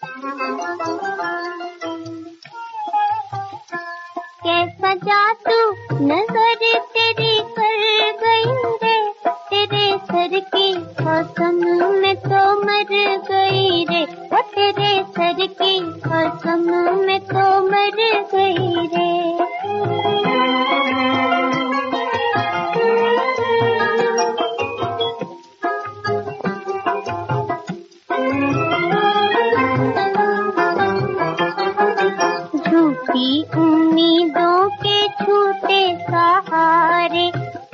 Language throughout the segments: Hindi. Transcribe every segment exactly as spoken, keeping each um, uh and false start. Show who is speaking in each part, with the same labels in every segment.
Speaker 1: कैसा जादू नजर तेरी कर गई रे, तेरे सर की कसम में तो मर गई रे, वो तेरे सर की कसम में तो मर गई रे। झूठी उम्मीदों के झूठे सहारे,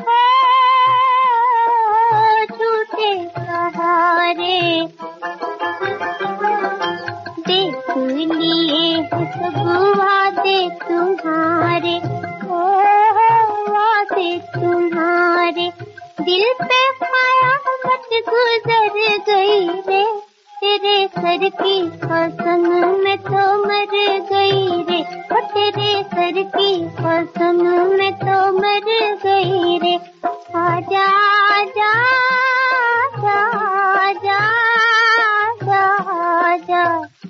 Speaker 1: झूठे सहारे देख लिए सब वादे तुम्हारे, ओ वादे तुम्हारे। दिल पे कयामत गुजर गई रे, तेरे सर की कसम में तो मर गई रे, ओ तेरे सर की कसम में तो मर गई रे। आजा आजा आजा आजा आजा।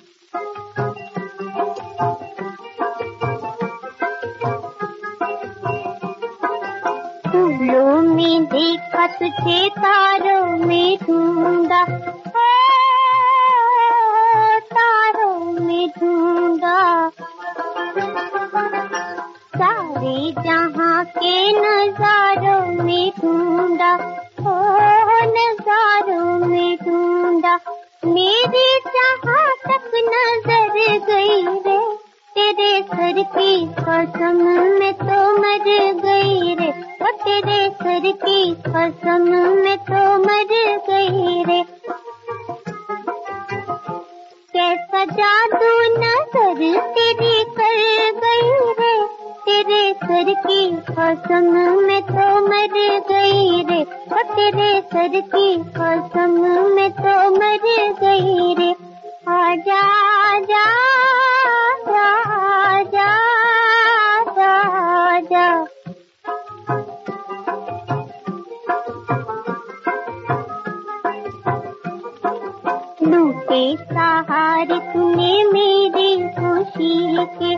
Speaker 1: फूलों में देखा तुझे, तारों में ढूंढा, तारों में ढूंढा। सारे जहां के नजारों में ढूंढा, ओ नजारों में ढूंढा। मेरी जहां तक नजर गई रे, तेरे सर की कसम में तो मर गई रे, ओ तेरे सर की कसम में तो मर गई रे। कैसा जादू नजर तेरी कर गई रे, तेरे सर की कसम में तो मर गई रे, ओ तेरे सर की कसम में तो मर गई रे। आजा आजा आजा आजा आजा। लूटे सहारे तूने मेरी खुशी के,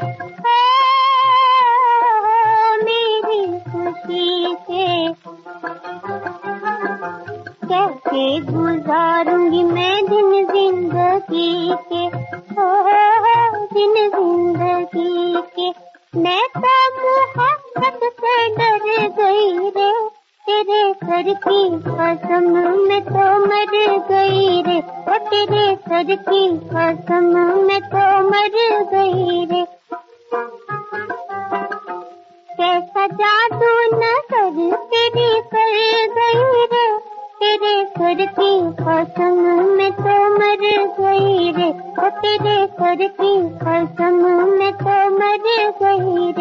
Speaker 1: मेरी खुशी के। कैसे गुजारूंगी मैं दिन जिंदगी के, ओ दिन जिंदगी के। मैं तो मोहब्बत से डर गई रे, तेरे सर की कसम में तो मर गई रे, ओ तेरे सर की कसम में तो मर गई रे। कैसा जादू नजर तेरी कर गई रे, तेरे सर की कसम में तो मर गई रे, ओ तेरे सर की कसम में तो मर गई रे।